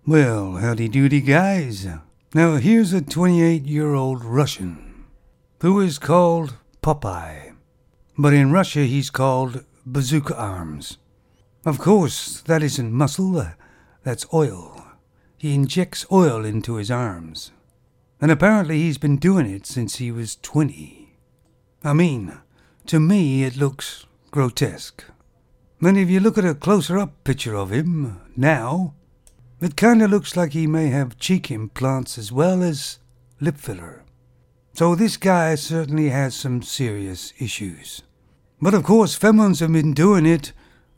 Well, howdy doody, guys. Now, here's a 28-year-old Russian who is called Popeye. But in Russia, he's called Bazooka Arms. Of course, that isn't muscle, that's oil. He injects oil into his arms. And apparently he's been doing it since he was 20. I mean, to me, it looks grotesque. And if you look at a closer-up picture of him now, it kind of looks like he may have cheek implants as well as lip filler. So this guy certainly has some serious issues. But of course, femmes have been doing it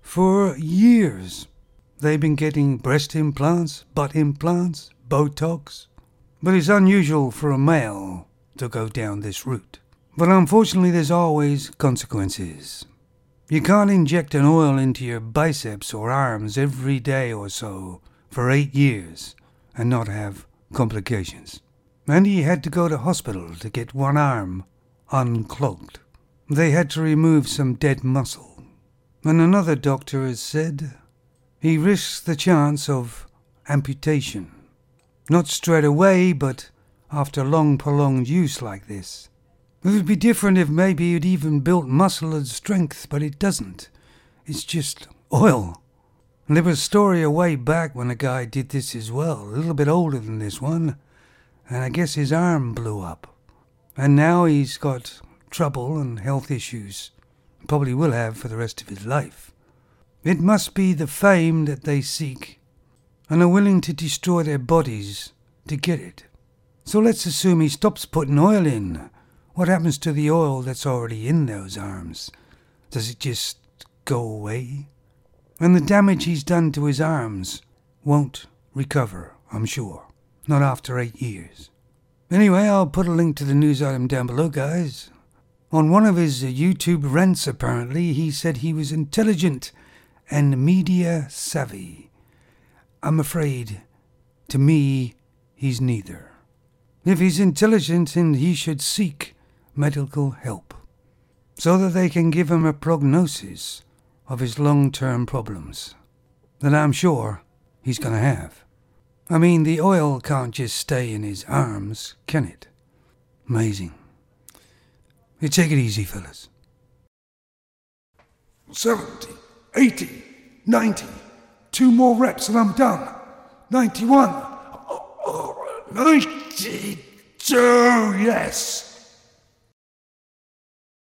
for years. They've been getting breast implants, butt implants, Botox. But it's unusual for a male to go down this route. But unfortunately, there's always consequences. You can't inject an oil into your biceps or arms every day or so for 8 years and not have complications. And he had to go to hospital to get one arm unclogged. They had to remove some dead muscle. And another doctor has said he risks the chance of amputation. Not straight away, but after long prolonged use like this. It would be different if maybe it even built muscle and strength, but it doesn't. It's just oil. And there was a story a way back when a guy did this as well, a little bit older than this one, and I guess his arm blew up. And now he's got trouble and health issues. Probably will have for the rest of his life. It must be the fame that they seek and are willing to destroy their bodies to get it. So let's assume he stops putting oil in. What happens to the oil that's already in those arms? Does it just go away? And the damage he's done to his arms won't recover, I'm sure. Not after 8 years. Anyway, I'll put a link to the news item down below, guys. On one of his YouTube rants, apparently, he said he was intelligent and media savvy. I'm afraid, to me, he's neither. If he's intelligent, then he should seek medical help, so that they can give him a prognosis of his long-term problems that I'm sure he's going to have. I mean, the oil can't just stay in his arms, can it? Amazing. You take it easy, fellas. 70, 80, 90. 2 more reps and I'm done. 91. 92, yes.